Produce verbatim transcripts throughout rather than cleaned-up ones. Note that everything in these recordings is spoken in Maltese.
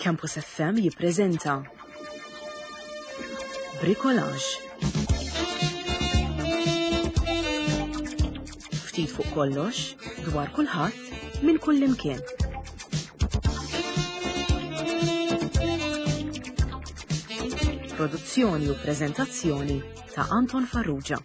Campus F M jippreżenta Bricolage. Ftit fuq kollox, dwar kulħadd, minn kull imkien. Produzzjoni u preżentazzjoni ta' Anton Farrugia.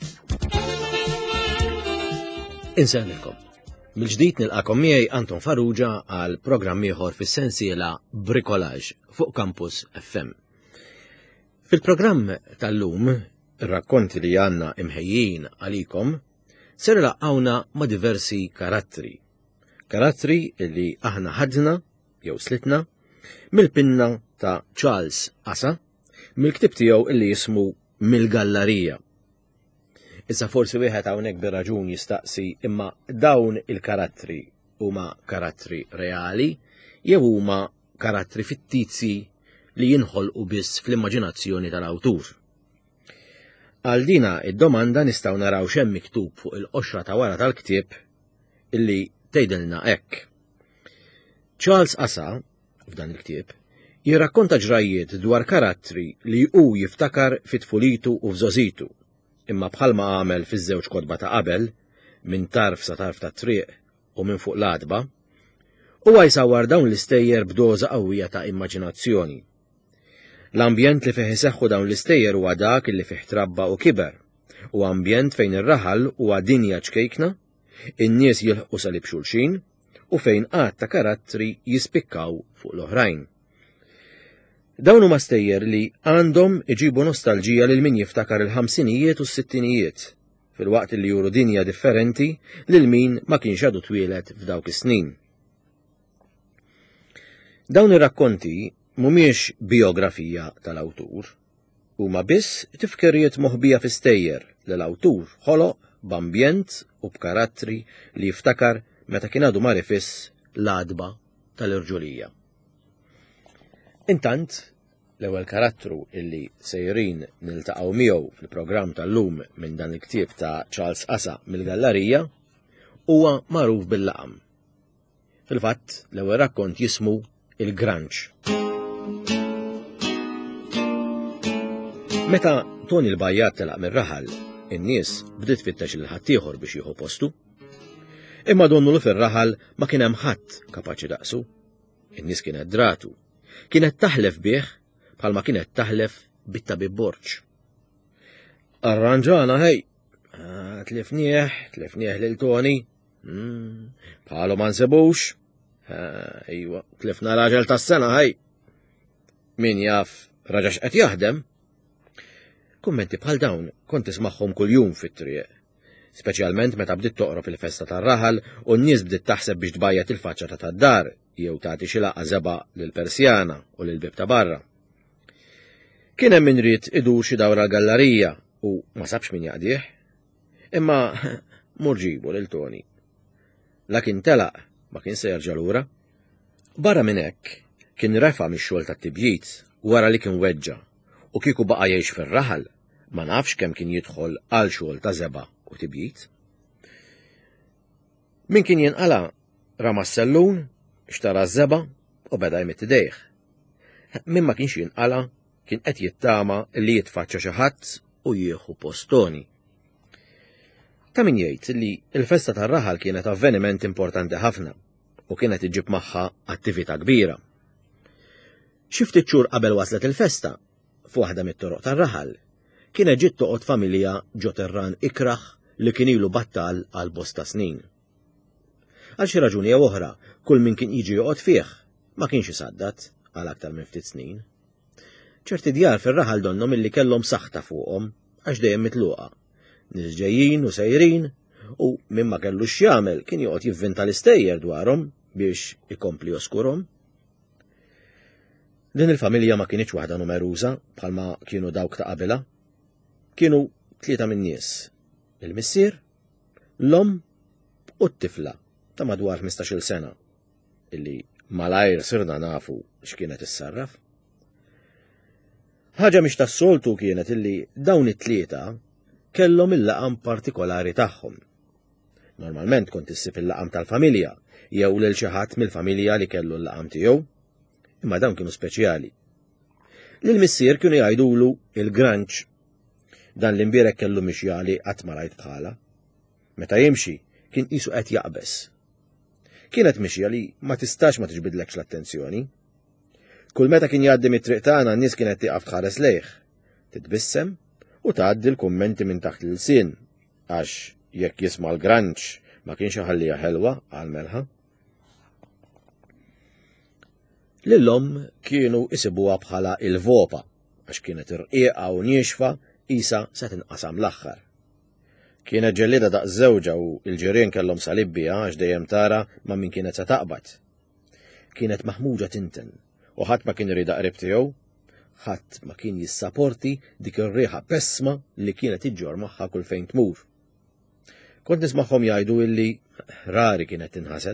Insellilkom. Mill-ġdid nilqakom miegħi Anton Farrugia għal programm ieħor fis-sensiela Bricolage fuq Campus F M. Fil-programm tal-lum, ir-rakkonti li għandna imħejjin għalikom ser laqgħuna ma' diversi karattri. Karattri li aħna ħadna jew slitna mill-pinna ta' Charles Assa, mill-ktib tiegħu illi jismu Mill-Gallerija. Issa forsi wieħed hawnhekk bir-raġun jistaqsi imma dawn il-karattri huma karattri reali jew huma karattri fittizji li jinħolqu biss fl-immaġinazzjoni tal-awtur. Għal dina id-domanda nistgħu naraw x'hemm miktub fuq il-qoxra ta' wara tal-ktieb illi tgħidilna hekk. Charles Assa, f'dan il-ktieb, jirrakkonta ġrajiet dwar karattri li hu jiftakar fit-tfulitu u f'żożitu, imma bħalma għamel fiż-żewġ kotba ta' qabel, minn tarf sa tarf ta' triq u minn fuq l-adba, huwa jsawwar dawn l-istejjer b'doża qawwija ta' immaġinazzjoni. L-ambjent li fih iseħħu dawn l-istejjer huwa dak li fih trabba u kiber, u ambjent fejn ir-raħal huwa dinja ċkejkna, in-nies jilħqu salib xulxin u fejn qatt ta' karattri jispikkaw fuq l-oħrajn. Dawn huma stejjer li għandhom iġibu nostalġija lil min jiftakar il-ħamsinijiet u s-sittinijiet, fil-waqt li juru dinja differenti lil min ma kienx għadu twieled f'dawk is-snin. Dawn ir-rakkonti mhumiex biografija tal-awtur, huma biss tifkirijiet moħbija fi stejjer li l-awtur ħoloq b'ambjent u b'karattri li jiftakar meta kien għadu mar ifiss l-adba tal-irġulija. Intant, l-ewwel karattru illi sejrin niltaqgħu miegħu fil-programm tal-lum minn dan il-ktieb ta' Charles Assa Mill-Gallerija huwa magħruf bil-laqam. Fil-fatt, l-ewwel rakkont jismu il-Grunge. Meta Tony l-Bajjat telaq mir-raħal, in-nies bdiet tfittex il ħadd ieħor biex jieħu postu. Imma donnu l fir-raħal ma kien hemm ħadd kapaċi daqsu. In-nies kienet dratu. Kienet taħlef bih bħalma kienet taħlef bit-tabib Borġ. Arranġana hej, tlifnieħ, tlifnieħ lil Tony, bħalu ma nsebux, ejwa, tlifna raġel tas-sena hej. Min jaf raġax qed jaħdem. Kummenti bħal dawn kont ismagħhom kuljum fit-triq, speċjalment meta bdiet toqrob il-festa tar-raħal u n-nies bdiet taħseb biex tbajjat il-faċċata tad-dar jew tagħti xi laqgħa żeba lill-persjana u lill-bib ta' barra. Kien hemm min rid idur xi dawra l-gallerija u ma sabx min jaqdih, imma mur ġibu lil Tony. Lakin telaq ma kien se jerġa' lura. Barra minn hekk kien refa' mix-xogħol tat-tibjit wara li kien weġġa u kieku baqa' jgħix fir-raħal ma nafx kemm kien jidħol għal xogħol ta' żeba u tibjit. Min kien jinqala rama s-sellun, ixtara z-żeba u beda jmitt idejh. Min ma kienx jinqala kien qed jittama li jitfaċċa xi ħadd u jieħu post Tony. Ta' min jgħid li l-festa tar-raħal kienet avveniment importanti ħafna u kienet iġib magħha attività kbira. Xi ftit xhur qabel waslet il-festa, f'waħda mit-toroq tar-raħal, kienet ġiet toqgħod familja ġo terran ikraħ li kien ilu battal għal bosta snin. Għal xi raġuni jew oħra, kull min kien jiġi joqgħod fih ma kienx isaddat għal aktar minn ftit snin. ċerti djar fir-raħal donnom illi kellhom saħta fuqhom għax dejjem mitluqa. Nies ġejjin u sejrin u min ma kellux x'jagħmel kien joqgħod jivvinta l-istejjer dwarhom biex ikompli oskurhom. Din il-familja ma kienx waħda numeruża bħalma kienu dawk ta' qabilha. Kienu tlieta min nies. Il-missier, l-om u t-tifla ta' madwar ħmistax-il sena illi malajr sirna nafu x'kienet issarraf. Ħaġa mhix tas-soltu kienet illi dawn it-tlieta kellhom il-laqam partikolari tagħhom. Normalment kont issib il-laqam tal-familja jew lil xi ħadd mill-familja li kellu l-laqam tiegħu. imma dawn kienu speċjali. Lil-missier kienu jgħidulu il-Granch. Dan l-imbierek kellu mixjali qatt ma rajt bħala. Meta jimxi kien qisu qed jaqbes. Kienet mixja li ma tistax ma tiġbidlekx l-attenzjoni. Kull meta kien jgħaddi mit-triq tagħna n-nies kienet tieqaf tħares lejh, titbissem u tgħaddi l-kummenti minn taħt l-sin għax jekk jisma' l-Granch ma kienx iħallija ħelwa għal melħa. Lil-omm kienu isibuha bħala il-vopa għax kienet irqieqa u niexfa isa se tinqasam l-aħħar. Kienet ġellida daqs żewġa u l-ġirien kellhom salibbija għax dejjem tara ma' min kienet se taqbad. Kienet maħmuġa tinten u ħadd ma kien irid qrib tiegħu, ħadd ma kien jissapporti dik ir-rieħa pessma li kienet iġġor magħha kull fejn tmur. Kont nismagħhom jgħidu illi rari kienet tinħasel.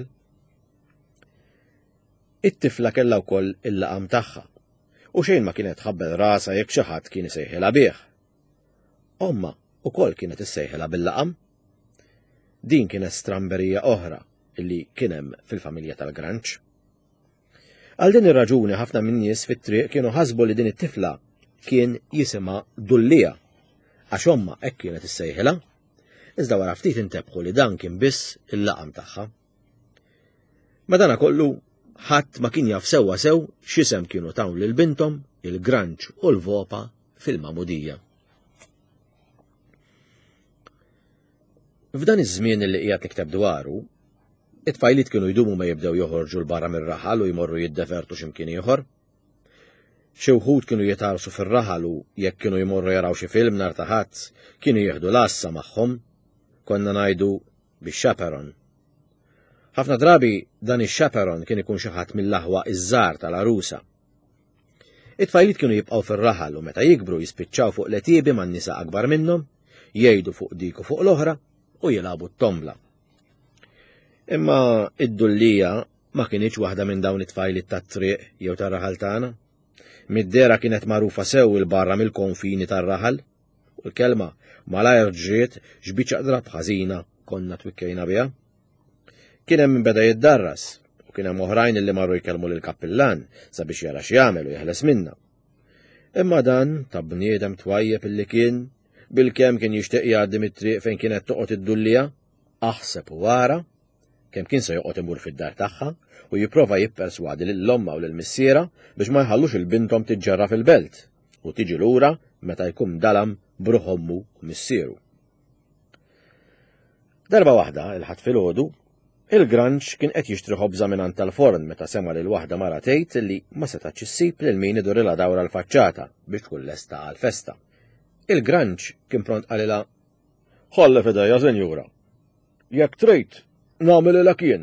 It-tifla kellha wkoll il-laqam tagħha u xejn ma kienet tħabbel rasa jekk xi ħadd kien isejħilha bih. Omma ukoll kienet issejħilha bil-laqam. Din kienet stramberija oħra illi kien hemm fil-familja tal-Granch. Għal din ir-raġuni ħafna min-nies fit-triq kienu ħasbu li din it-tifla kien jisimha Dullija għax omma hekk kienet issejħilha, iżda wara ftit intebħu li dan kien biss il-laqam tagħha. Madankollu ħadd ma kien jaf sewwa sew x'isem kienu tawn lil bintom il-Granch u l-Vopa fil-Magħmudija. F'dan iż-żmien li qiegħed nikteb dwaru, it-tfajliet kienu jdumu ma jibdew joħorġu l-barra mir-raħal u jmorru jiddefertu x'imkien ieħor. Xi wħud kienu jitarsu fir-raħal u jekk kienu jmorru jaraw xi film nhar ta' ħadd, kienu jieħdu l-assa magħhom, konna ngħidu bix-chaperon. Ħafna drabi dan ix-chaperon kien ikun xi ħadd mill-aħwa iż-żgħar tal-arusa. It-tfajliet kienu jibqgħu fir-raħal u meta jikbru jispiċċaw fuq letiebi man-nisa akbar minnhom, jgħidu fuq dik u fuq l-oħra u jilagħbu t-tombla. Imma id-Dullija ma kienx waħda minn dawn it-tfajliet tat-triq jew tar-raħal tagħna. Mid-dera kienet magħrufa sew il-barra mill-konfini tar-raħal u l-kelma malajr ġriet x'biċċaq drab ħażina konna twikkejna biha. Kien hemm min beda jiddarras u kien hemm oħrajn illi marru jkellmu lill-kappillan sabiex jara x'jagħmel u jeħles minnha. Imma dan ta' bniedem twajjeb illi kien bil-kemm kien jixtieq jgħaddi mit-triq fejn kienet toqgħod id-Dullija, aħseb u wara kemm kien se joqgħod imur fid-dar tagħha u jipprova jipperswadi lill-omma u lill-missiera biex ma jħallux il-bintom tiġġarra fil-belt u tiġi lura meta jkun dalam b'ruħ ommu u missieru. Darba waħda il-ħadd filgħodu, il-Granch kien qed jixtri ħobża mingħand tal-forn meta sema lil waħda mara tgħid li ma setax issib lil min idurilha dawra l-faċċata biex tkun lesta għall-festa. Il-Granch kien pront qalilha: "Ħolli f'idejja, Senjura. Jekk trid nagħmilha kien."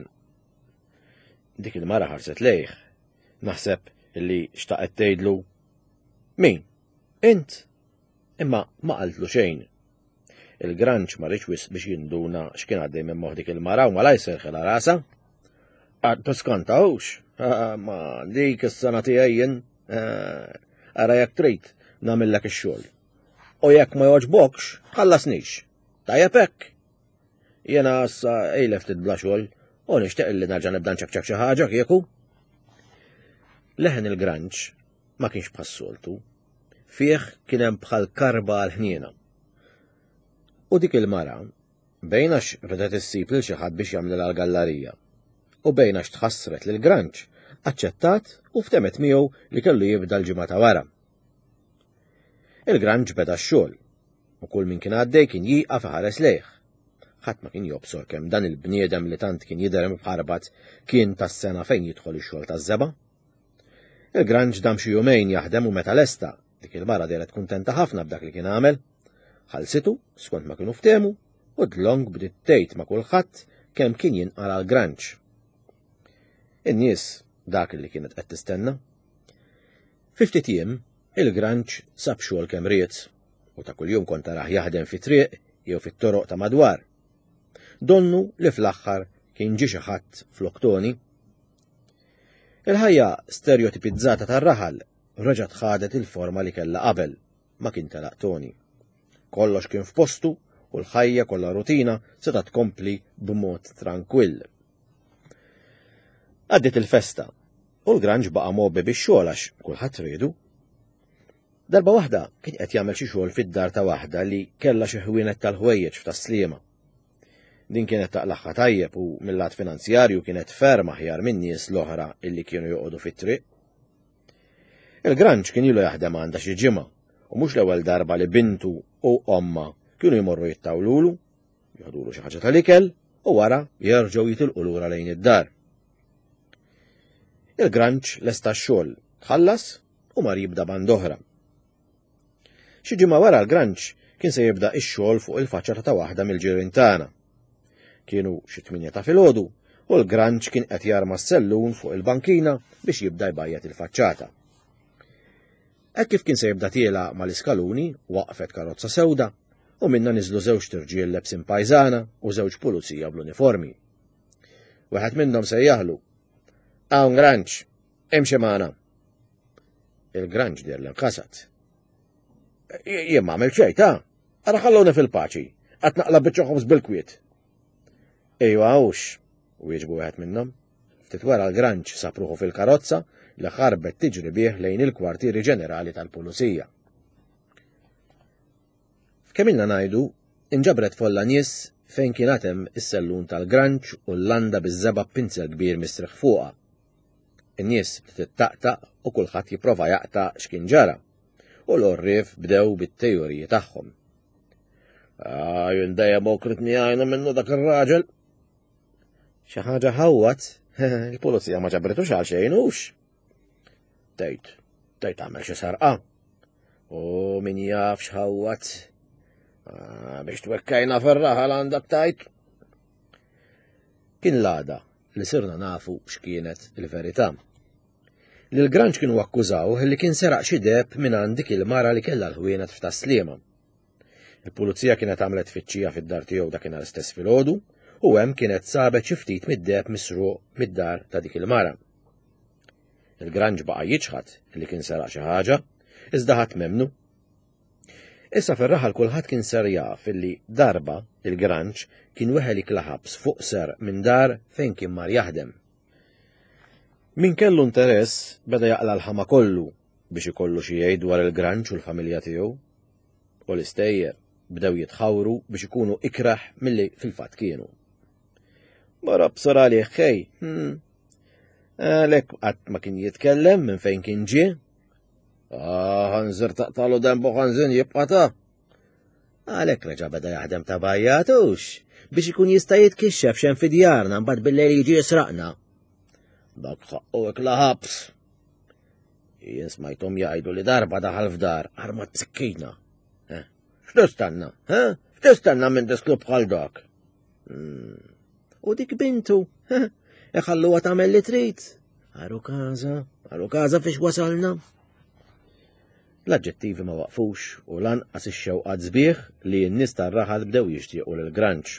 Dik il-mara ħarset lejh. Naħseb illi xtaqet tgħidlu: "Min? Int?" Imma ma qaltlu xejn. Il-Granch ma rridx wisq biex jinduna x'kien għaddej minn moħħ dik il-mara u malaj serħilha rasa. "Għad tiskantawx, ma dik is-sena tiegħi jien, ara jekk trid nagħmillek ix-xogħol. U jekk ma jogħġbokx, ħallasnix. Tajjeb hekk. Jiena issa ejlef titbla xogħol u nixtieq li nerġa' nibda nċekċek xi ħaġa kieku." Leħen il-Granch ma kienx bħas-soltu. Fih kien hemm bħal karba għal ħniena. U dik il-mara bejn għax ridet issib lil xi ħadd biex jagħmilha l-gallerija u bejn għax tħassret lil Granch aċċettat u ftemet miegħu li kellu jibda l-ġimgħa ta' wara. Il-Granch beda x-xogħol u kull min kien għaddej kien jieqaf iħares lejh. Ħadd ma kien jobsor kemm dan il-bniedem li tant kien jidher bħarbat kien tas-sena fejn jidħol ix-xogħol taż-żeba. Il-Granch dam xi jumejn jaħdem u meta lesta dik il-mara dejret kuntenta ħafna b'dak li kien għamel, ħalsitu skont ma kienu ftehmu u dlong bdiet tgħid ma' kulħadd kemm kien jinqara l-Granch. In-nies dak li kienet qed tistenna. Fi ftit jiem il-Granch sab xogħol kemm ried u ta' kuljum kont taraħ jaħdem fi triq jew fit-toroq ta' madwar. Donnu li fl-aħħar kien ġie xi ħadd fl-Oktoni. Il-ħajja stereotipizzata tar-raħal reġgħet ħadet il-forma li kellha qabel ma kien telaq Toni. Kollox kien f'postu u l-ħajja kollha rutina seta' tkompli b'mod tranquill. Għaddiet il-festa u l-Grange baqa' mobbi bix-xogħol għax kulħadd riedu. Darba waħda kien qed jagħmel xi xogħol fid-dar ta' waħda li kellha xi ħwienet tal-ħwejjeġ f'Taslima. Din kienet taqlaħħa tajjeb u mill-lat finanzjarju kienet ferm aħjar minn nies l-oħra illi kienu joqogħdu fit-triq. Il-Grange kien ilu jaħdem għandha xi ġimgħa u mhux l-ewwel darba li bintu u omma kienu jmorru jittawlulu, jieħdulu xi ħaġa tal-ikel u wara jerġgħu jitilqu lura lejn id-dar. Il-Grange lesta x-xogħol tħallas u mar jibda band oħra. Xi ġimgħa wara l-Grange kien se jibda x-xogħol fuq il-faċċata ta' waħda mill-ġirien tagħna. Kienu xi tminja ta' filgħodu u l-Grange kien qed jarma s-sellun fuq il-bankina biex jibda jbajjat il-faċċata. Hekk kif kien se jibda tiela mal-iskaluni waqfet karozza sewda u minna niżlu żewġ tirġiel lebsin pajżana u żewġ pulizija bl-uniformi. Wieħed minnhom sejjaħlu: "Hawn Grange, imxi magħna." Il-Grange der l-inqasat. "Jien m'għamel xejn ta' ara ħalluni fil-paċi, qed naqlab biċ-ċoħobs bil-kwiet." "Ejwa hux," wieġbu wieħed minnhom. Ftit wara l-Grange sapruħu fil-karozza li ħarbet tiġri bih lejn il-kwartieri ġenerali tal-Pulizija. F'kemilna ngħidu, inġabret folla nies fejn kien hemm is-sellun tal-Grange u l-landa biż-żeba' pinzel kbir mistrieħ fuqha. In-nies tittaqtaq u kulħadd jipprova jaqta' x'kien ġara u l-orrief bdew bit-tejuriji tagħhom. "Ah, jien dejjem okritni għajna minnu dak ir-raġel." "Xi ħaġa ħawwat, il-pulizija ma ġabretux għal xejn hux." Tgħid, tgħid għamel xi sarqa. "U min jaf x'ħawwat. Biex twekkajna fir-raħal għandak tajt." Kien l-għada li sirna nafu x'kienet il-verità. Lil-Grange kienu akkużaw li kien seraq xi deheb minn għand dik il-mara li kellha l-ħwienet f'Taslima. Il-pulizija kienet għamlet tfittxija fid-dar tiegħu dakinhar istess filgħodu u hemm kienet sabet xi ftit mid-deheb misruq mid-dar ta' dik il-mara. Il-Grange baqa' jiġħad li kien seraq xi ħaġa, iżda ħadd m'hemmnu. Issa fir-raħal kulħadd kien ser jaf illi darba il-Grange kien weħel ħabs fuq ser minn dar fejn kien mar jaħdem. Min kellu interess beda jaqla l-ħama kollu biex ikollu xi jgħid dwar il-Grange u l-familja tiegħu. U l-istejjer bdew jitħawru biex ikunu ikraħ milli fil-fatt kienu. "Mara bsara li ħej, għalhekk qatt ma kien jitkellem minn fejn kien ġie." "Ah, ħanżir taqtalu dembu ħanżin jibqa' ta'." Għalhekk reġa' beda jaħdem ta' bajjatux biex ikun jista' jitkixxef x'hemm fi djarna mbagħad bil-lejl jiġi jisraqna. "Dak ħaqqu ħabs." Jien smajthom jgħidu li darba daħal f'dar armat b'sikkina. "X'tistenna, ha? X'tistenna minn disklub bħal dak?" "U dik bintu, iħalluha tagħmel li trid. Aru każa, aru każa fiex wasalna." L-aġġettivi ma waqfux u lanqas ix-xewqat sbieħ li n-nies tar-raħal bdew jixtiequ lill-Grange.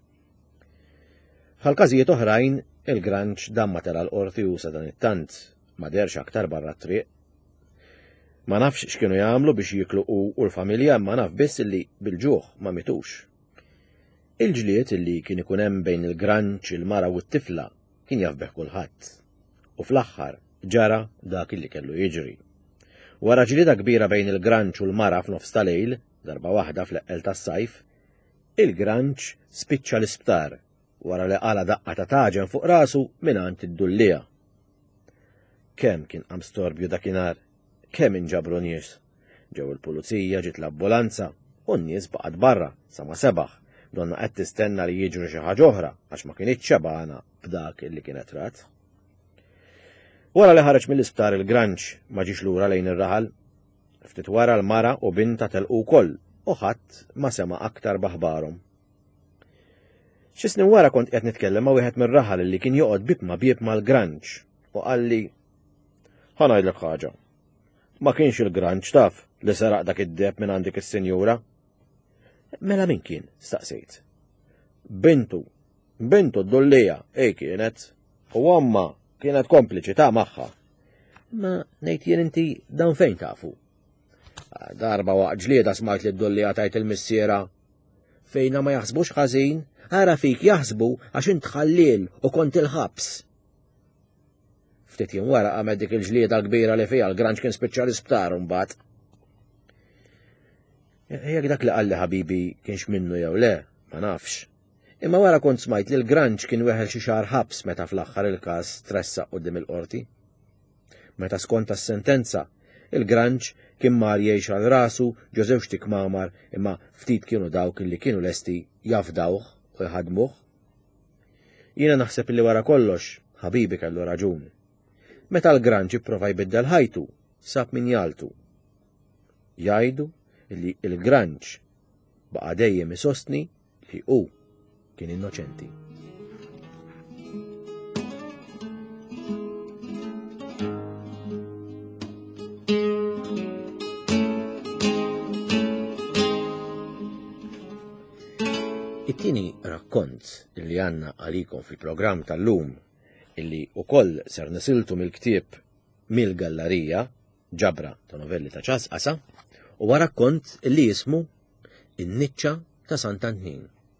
Bħal każijiet oħrajn, il-Grange damma tara l-qorti u sa dan it-tant ma derx aktar barra t-triq. Ma nafx x'kienu jagħmlu biex jiklu u l-familja ma naf biss illi bil-ġuħ ma mitux. Il-ġlied illi kien ikun hemm bejn il-Grange, il-mara u t-tifla kien jafbeħ kulħadd. U fl-aħħar ġara dak illi kellu jiġri. Wara ġlieda kbira bejn il-Grange u l-mara f'nofs ta' lejl, darba waħda fl-eqqel tas-sajf, il-Grange spiċċa l-isptar wara li qala daqqa ta' taġen fuq rasu mingħand id-dullija. Kemm kien qam storbju dakinhar, kemm inġabru nies. Ġew il-pulizija, ġiet l-ambulanza u n-nies baqgħet barra sa ma sebaħ, donna qed tistenna li jiġru xi ħaġa oħra għax ma kienitx xebgħana b'dak illi kienet rat. Wara li ħareġ mill-isptar il-Grange ma ġiex lura lejn ir-raħal, ftit wara l-mara u binta telqu wkoll u ħadd ma sema' aktar b'aħbarhom. Xi snin wara kont qed nitkellem ma' wieħed mir-raħal li kien joqgħod bib ma' bieb mal-Grange u qal li: "Ħa ngħidlek ħaġa. Ma kienx il-Grange taf li seraq dak id-deheb minn għandik is-sinjura." "Mela min kien?" staqsejt. "Bintu, bintu d-dullija, ej kienet. U omma kienet kompliċi ta' magħha." "Ma ngħid jien inti dan fejn tafu?" "Darba waqt ġlieda smajt li d-dullija tajt il-missiera: fejna ma jaħsbux ħażin, ara fik jaħsbu għax int ħallil u kont il-ħabs." ftit jiem wara qamet dik il-ġlieda l-kbira li fiha l-Grange kien spiċċa l-isptar mbagħad. Jekk dak li qalli ħabibi kienx minnu jew le, ma nafx. Imma wara kont smajt li l-Grange kien weħel xi xahar ħabs meta fl-aħħar il-każ tressaq quddiem il-qorti. Meta skont as-sentenza, il-Grange kien mar jgħix għal rasu ġo żewġ tikmamar imma ftit kienu dawk li kienu lesti jafdawh u jħadmuh. Jiena naħseb li wara kollox ħabibi kellu raġun. Meta l-Grange ipprova jbiddel ħajtu, sab min jaltu. Jgħidu li il-Grange baqa' dejjem isostni li hu kien innoċenti. It-tieni rakkont illi għandna għalikom fil-programm tal-lum illi ukoll ser nisiltu mill-ktieb mill-gallerija ġabra ta' novelli ta' ċasqasa huwa rakkont illi jismu In-Niċċa ta' Sant'Antnin.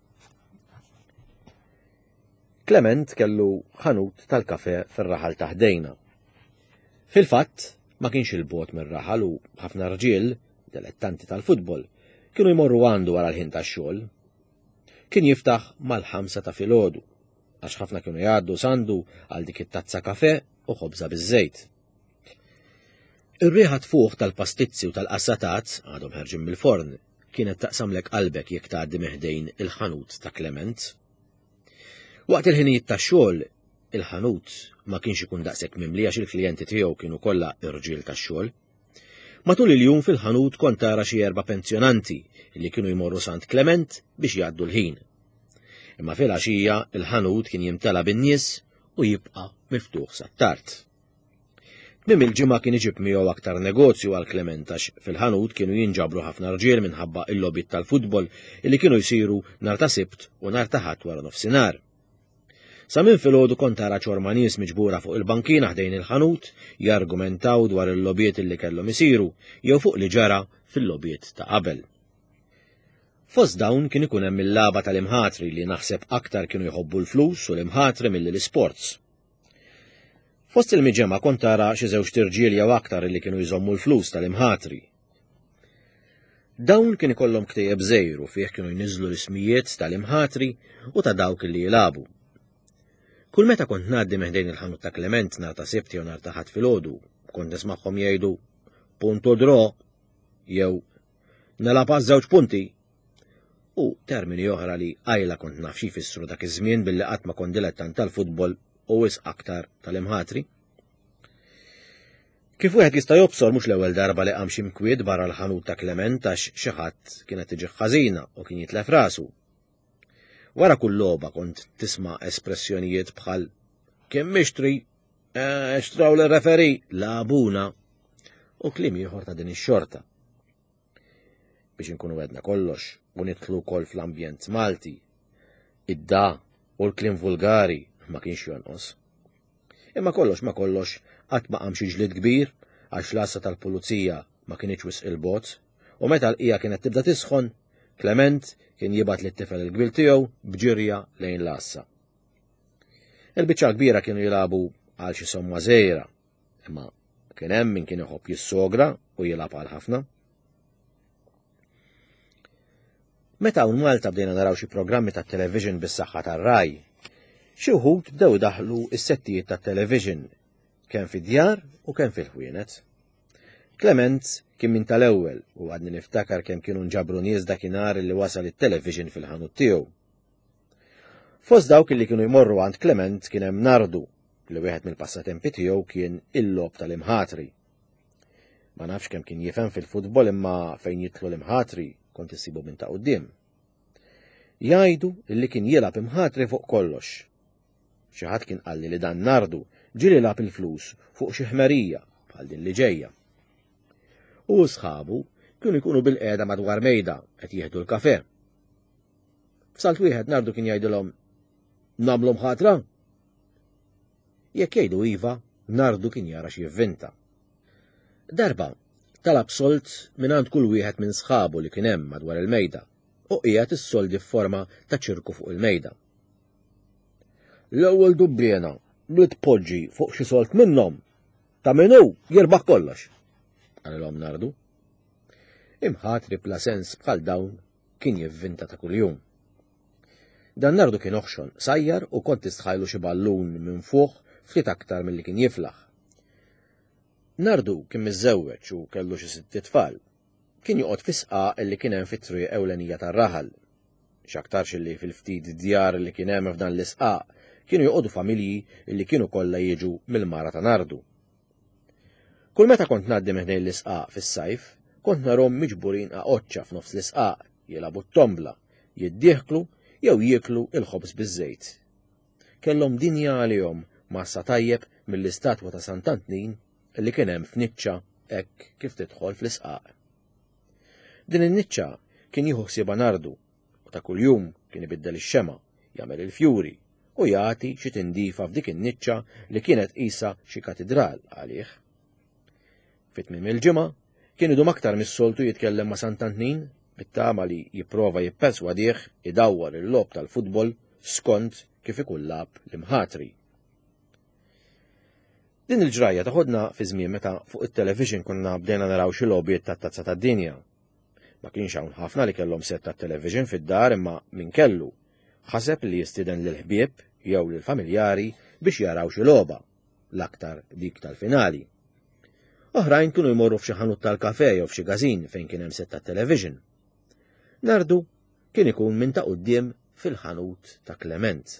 Clement kellu ħanut tal-kafe fir-raħal ta' ħdejna. Fil-fatt ma kienx il-bot mir-raħal u ħafna rġiel, dilettanti tal-futbol, kienu jmorru għandu wara l-ħin tax-xogħol. Kien jiftaħ mal-ħamsa ta' filgħodu, għax ħafna kienu jgħaddu sandu għal dik it-tazza kafe u ħobża biż-żejt. Ir-riħa tfuq tal-pastizzi u tal-qassatat għadhom ħerġin mill-forn kienet taqsamlek qalbek jekk tgħaddi meħdejn il-ħanut ta' Clement. Waqt il-ħinijiet tax-xogħol, il-ħanut ma kienx ikun daqshekk mimli għax il-klijenti tiegħu kienu kollha irġiel tax-xogħol. Matul il-jum fil-ħanut kont tara xi erba' pensjonanti li kienu jmorru Sant Clement biex jgħaddu l-ħin. Imma fil-għaxija il-ħanut kien jimtela bin-nies u jibqa' miftuħ sat-tard. Mim il-ġimgħa kien iġib miegħu aktar negozju għal Clement għax fil-ħanut kienu jinġabru ħafna rġiel minħabba il-lobbiet tal-futbol illi kienu jsiru nhar ta' Sibt u nhar ta' Ħadd wara nofsinhar. Sa minn filgħodu kont tara ċorma nies miġbura fuq il-bankina ħdejn il-ħanut jargumentaw dwar il-lobbiet illi kellhom isiru jew fuq li ġara fil-lobbiet ta' qabel. Fost dawn kien ikun hemm il-laba tal-imħatri li naħseb aktar kienu jħobbu l-flus u l-imħatri milli l-isports. Fost il-miġema kont tara xi żewġ tirġiel jew aktar illi kienu jżommu l-flus tal-imħatri. Dawn kien ikollhom ktejjeb żejru fih kienu jniżlu l-ismijiet tal-imħatri u ta' dawk illi jilagħbu. Kull meta kont ngħaddi meħdejn il-ħanut ta' Clement nhar ta' Sibt jew nhar ta' Ħadd filgħodu, kont nismagħhom jgħidu punto dro jew nelab żewġ punti. U termini oħra li għajla kont naf xi jfissru dak iż-żmien billi qatt ma kont dilettant tal-futbol u wisq aktar tal-imħatri. Kif wieħed jista' jobsor mhux l-ewwel darba li qam xi mkwied barra l-ħanut ta' Clement għax xi ħadd kienet tiġi ħażina u kien jitlef rasu. Wara kull logħba kont tisma' espressjonijiet bħal kemm mixtri, xtraw l-referi, la abuna u kliem ieħor ta' din ix-xorta. Biex inkunu għedna kollox u nidħlu wkoll fl-ambjent Malti, id-da u l-kliem vulgari ma kienx jonqos. Imma kollox ma kollox qatt ma qam xi ġlied kbir għax l-assa tal-pulizija ma kienx wisq il-bozz u meta l-qija kienet tibda tisħon, Clement kien jibgħat lit-tifel il-kbir tiegħu bġirja lejn l-assa. Il-biċċa kbira kienu jilagħbu għal xi somma żgħira, imma kien hemm min kien iħobb jissogra u jilagħab għal ħafna. Meta hawn Malta bdejna naraw xi programmi tat-television bis-saħħa tar-Rai, xi wħud bdew idaħħlu s-settijiet tat-television kemm fid-djar u kemm fil-ħwienet. Clement kien min tal-ewwel u għadni niftakar kemm kienu nġabru nies dakinhar li wasal it-television fil-ħanut tiegħu. Fost dawk li kienu jmorru għand Clement kien hemm Nardu li wieħed mill-passatempi tiegħu kien il-lob tal-imħatri. Ma nafx kemm kien jifhem fil-futbol imma fejn jitlu l-imħatri kont issibu minn ta' quddiem. Jgħidu li kien jilgħab imħatri fuq kollox. Xi ħadd kien qalli li dan Nardu ġieli jilgħab il-flus fuq xi ħmerija bħal din li ġejja. U sħabu kienu jkunu bil-qiegħda madwar mejda qed jieħdu l-kafe. F'salt wieħed Nardu kien jgħidilhom nagħmlu mħatra? Jekk jgħidu iva, Nardu kien jara xi jivvinta. Darba talab solt mingħand kull wieħed minn sħabu li kien hemm madwar il-mejda u qiegħed is-soldi f'forma ta' ċirku fuq il-mejda. L-ewwel dubbiena, bli tpoġġi fuq xi solt minnhom ta' minnu jirbaħ kollox, għalilhom Nardu. Imħatri bla sens bħal dawn kien jivvinta ta' kuljum. Dan Nardu kien oħxon sajjar u kont tistħajlu xi ballun minn fuq ftit aktar milli kien jiflaħ. Nardu kien miżżewweġ u kellu xi sitt tfal. Kien joqgħod fisqa illi kien hemm fit-triq ewlenija tar-raħal. X'aktarx illi fil-ftit djar li kien hemm f'dan l-isqaq kienu joqogħdu familji illi kienu kollha jiġu mill-mara ta' Nardu. Kull meta kont ngħaddi meħdejn l-isqaq fis-sajf, kont narhom miġburin aqoċċa f'nofs l-isqaq, jilagħbu t-tombla, jiddieħklu jew jieklu il-ħobż biż-żejt. Kellhom dinja għalihom massa tajjeb mill-istatwa ta' Sant'Antnin illi kien hemm f'niċċa hekk kif tidħol fl-isqaq. Din in-niċċa kien jieħu ħsiebha Nardu u ta' kuljum kien ibiddel ix-xema, jagħmel il-fjuri u jagħti xi tindifa f'dik in-niċċa li kienet qisha xi katidral għalih. Fit-tmiem il-ġimgħa kien idum aktar mis-soltu jitkellem ma' Sant'Antnin bit-tama li jipprova jipperswadih idawwar il-lob tal-futbol skont kif ikun lab l-imħatri. Din il-ġrajja taħodna fi żmien meta fuq it-television konna bdejna naraw xi logħbiet tat-tazza tad-dinja. Ma kienx hawn ħafna li kellhom set tat-television fid-dar imma min kellu ħaseb li jistieden lil ħbieb jew lil familjari biex jaraw xi logħba, l-aktar dik tal-finali. Oħrajn kienu jmorru f'xi ħanut tal-kafè jew f'xi gażin fejn kien hemm set tat-television. Nardu kien ikun minn ta' quddiem fil-ħanut ta' Clement.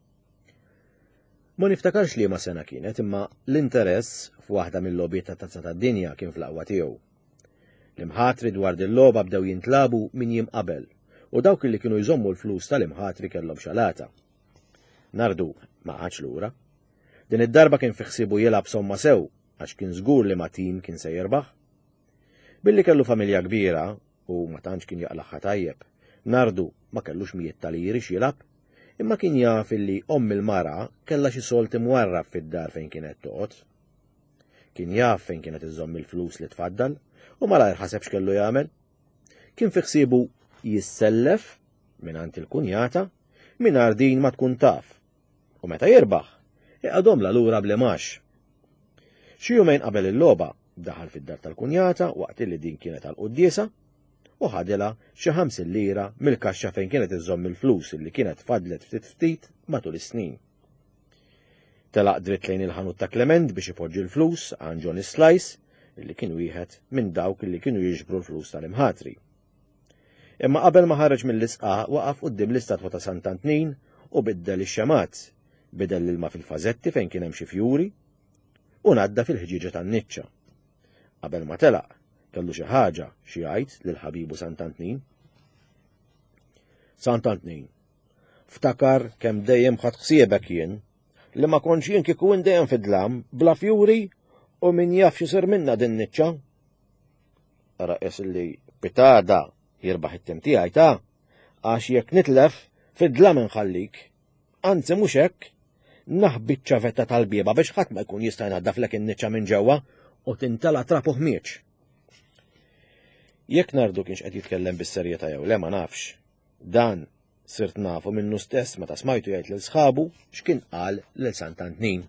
Ma niftakarx li ma sena kienet imma l-interess f'waħda mill-logħbiet tat-tazza tad-dinja kien fl-aqwa tiegħu. L-imħatri dwar din logħba bdew jintlabu min jiem qabel u dawk li kienu jżommu l-flus tal-imħatri kellhom xalata. Nardu ma għadx lura. Din id-darba kien fi ħsibu jilgħab somma sew għax kien żgur li ma' tim kien se jirbaħ. Billi kellu familja kbira u ma tantx kien jaqlaħħa tajjeb, Nardu ma kellux mijiet tal-liri x'jilgħab, imma kien jaf illi omm il-mara kellha xi solt imwarrab fid-dar fejn kienet toqgħod. Kien jaf fejn kienet iżomm il-flus li tfaddal u malajr ħaseb x'kellu jagħmel. Kien fi ħsiebu jissellef mingħand il-kunjata mingħajr din ma tkun taf. U meta jirbaħ, iqadhomla lura blemax. Xi jumejn qabel il-logħba daħal fid-dar tal-kunjata waqt li din kienet għall-quddiesa u ħadilha xi ħamsin lira mill-kaxxa fejn kienet iżomm il-flus illi kienet fadlet ftit ftit matul is-snin. Telaq dritt lejn il-ħanut ta' Clement biex ipoġġi l-flus għand Johnny Slice illi kien wieħed minn dawk illi kienu jiġbru l-flus tal-imħatri. Imma qabel ma ħareġ mill-isqaq waqaf quddiem l-istatwa ta' Sant'Antnin u biddel ix-xemat, bidel l-ilma fil-fażetti fejn kien hemm xi fjuri u ngħadda fil-ħġieġa tan-niċċa. Qabel ma telaq kellu xi ħaġa xi jgħid lil ħabibu Sant'Antnin. Sant'Antnin, ftakar kemm dejjem ħadd ħsiebek jien li ma kontx jien kieku dejjem fid-dlam bla fjuri u min jaf x'isir minna din niċċa. Raqes li pitada jirbaħ it-tim tiegħi ta' għax jekk nitlef fid-dlam inħallik. Anzi mhux hekk, naħbit ċavetta tal-bieba biex ħadd ma jkun jista' jnaddaflek in-niċċa minn ġewwa u tintala trapu ħmieġ. Jekk Nardu kienx qed jitkellem bis-serjetà jew le ma nafx. Dan sirt nafu minnu stess meta smajtu jgħid lil sħabu x'kien qal lil Sant'Antnin.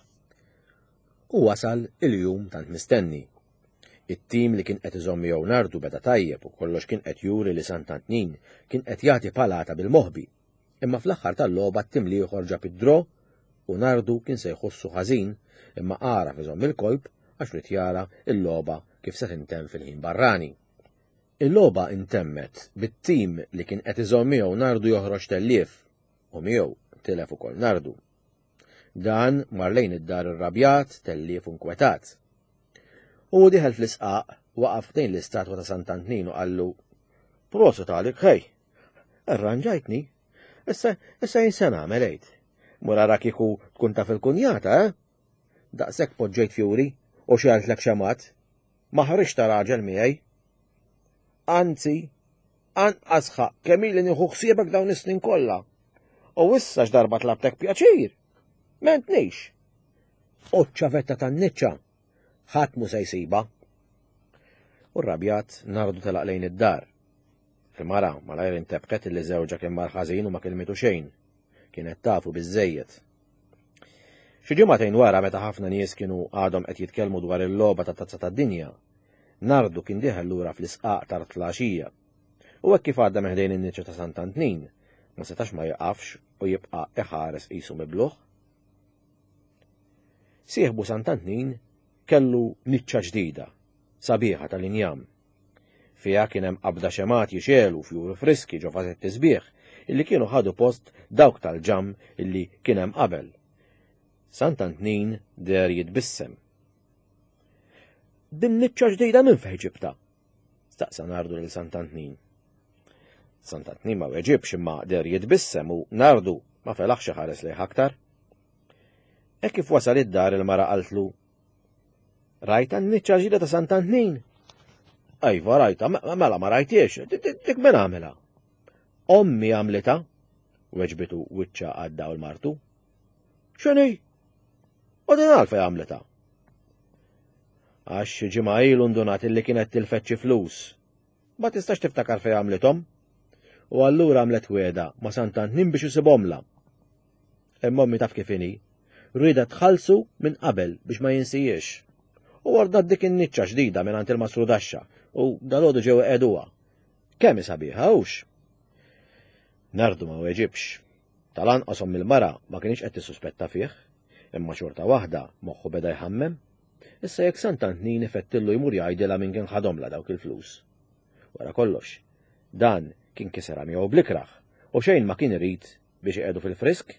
U wasal il-jum tant mistenni. It-tim li kien qed iżomm jew Nardu beda tajjeb u kollox kien qed juri li Sant'Antnin kien qed jagħti palata bil-moħbi. Imma fl-aħħar tal-logħba t-tim li ħorġa bid-dro u Nardu kien se jħossu ħażin imma qara iżomm il-kolb għax rid jara il-logħba kif se tintemm fil-ħin barrani. Il-logħba intemmet bit-tim li kien qed iżomm miegħu Nardu joħroġ tellief u miegħu tilef ukoll Nardu. Dan mar lejn id-dar irrabjat tellief u nkwetat. U diħel fl-isqaq waqaf dejn l-istatwa ta' Sant'Antnin u qallu: "Proset għalik, ħej, arranġajtni, issa issa jinsa nagħmel għejd. Mura ra kieku tkun taf il-kunjata, eh? Daqshekk poġġejt fjuri u xjaltlek xemat, ma ħarix ta' raġel miegħi. Anzi, anqas ħaq kemm ili nieħu ħsiebek dawn is-snin kollha. U issa x'darba tlabtek pjaċir. M'għandniex. U ċ-ċavetta tan-niċċa ħadd mhu se jsiba." U rrabjat Nardu telaq lejn id-dar. Il-mara malajr intebħet li żewġa kien mar ħażin u ma kelmitu xejn. Kienet tafu biżżejjed. Xi ġimagħtejn wara meta ħafna nies kienu għadhom qed jitkellmu dwar il-logħba tat-tazza tad-dinja, Nardu kien dieħel lura fl-isqaq tar tlaxija. U hekk kif għadda meħdejn in-niċċa ta' Sant'Antnin, ma setax ma jaqafx u jibqa' iħares qisu mibluħ. Sieħbu Sant'Antnin kellu niċċa ġdida, sabiħa tal-injam. Fiha kien hemm qabda xemat jixelu fjur friski ġo fażetti sbieħ illi kienu ħadu post dawk tal-ġam illi kien hemm qabel. Sant'Antnin der jitbissem. Din niċċa ġdida minn fejn ġibta? Staqsa Nardu lil Sant'Antnin. Sant'Antnin ma weġibx imma der jitbissem u Nardu ma felaħx ħares lejh aktar. Hekk kif wasal id-dar il-mara qaltlu: Rajta n-niċċa ġdida ta' Sant'Antnin? Ajva rajta, mela ma rajtiex, dik min għamilha. Ommi għamlita, weġbitu wiċċa għadda u l-martu. X'inhi? U din għalfejn għamlita? Għax ġimgħa ilu ndunat illi kienet tilfet xi flus. Ma tistax tiftakar fejn għamlithom. U allura għamlet wieda ma' Sant'Antnin biex isibhomla. Imma ommi taf kif inhi, rrieda tħallsu minn qabel biex ma jinsijiex. U għardat dik in-niċċa ġdida mingħand il-Mastru Daxxa u dalgħodu ġew qegħduha. Kemm sabiħa hux? Nardu ma weġibx. Tal-anqas omm il-mara ma kienx qed tissuspetta fih, imma xorta waħda moħħu beda jħammem. Issa jekk Sant'Antnin ifettillu jmur jgħidilha min kien ħadhomla dawk il-flus. Wara kollox, dan kien kisera miegħu blikraħ u xejn ma kien irid biex iqegħdu fil-frisk.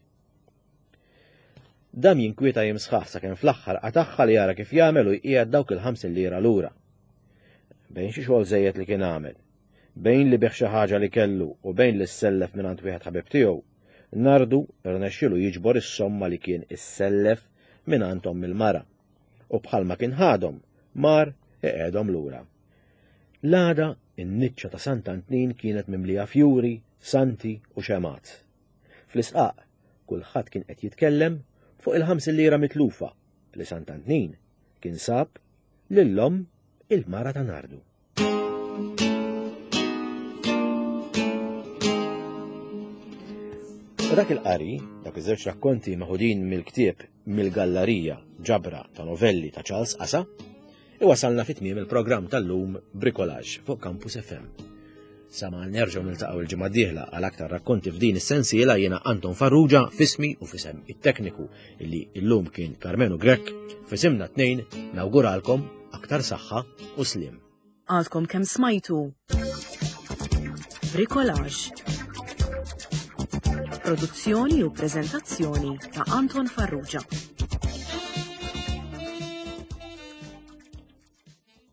Dam jinkwieta jimsħaħ sakemm fl-aħħar qataħħa li jara kif jagħmel u jqiegħed dawk il-ħamsin lira lura. Bejn xi xogħol żejjed li kien għamel, bejn li beħ xi ħaġa li kellu u bejn li ssellef mingħand wieħed ħabib tiegħu, Nardu rnexxielu jiġbor is-somma li kien issellef mingħand omm il-mara. U bħalma kien ħadhom, mar iqegħdhom lura. L-għada in-niċċa ta' Sant'Antnin kienet mimlija fjuri, santi u xemat. Fl-isqaq kulħadd kien qed jitkellem fuq il-ħamsin lira mitlufa li Sant'Antnin kien sab lil-omm il-mara ta' Nardu. Dak il-qari, dak iż-żewġ rakkonti maħudin mill-ktieb mill-gallerija ġabra ta' novelli ta' Charles Asa, iwasalna fit-tmiem il-programm tal-lum Bricolage fuq Campus F M. Sama nerġgħu niltaqgħu il-ġimgħa d-dieħla għal aktar rakkonti f'din is-sensiela jiena Anton Farrugia fismi u fisem it-tekniku illi llum kien Carmenu Grek, fisimna tnejn nawguralkom aktar saħħa u slim. Għadkom kemm smajtu Bricolage. Produzzjoni u preżentazzjoni ta' Anton Farrugia.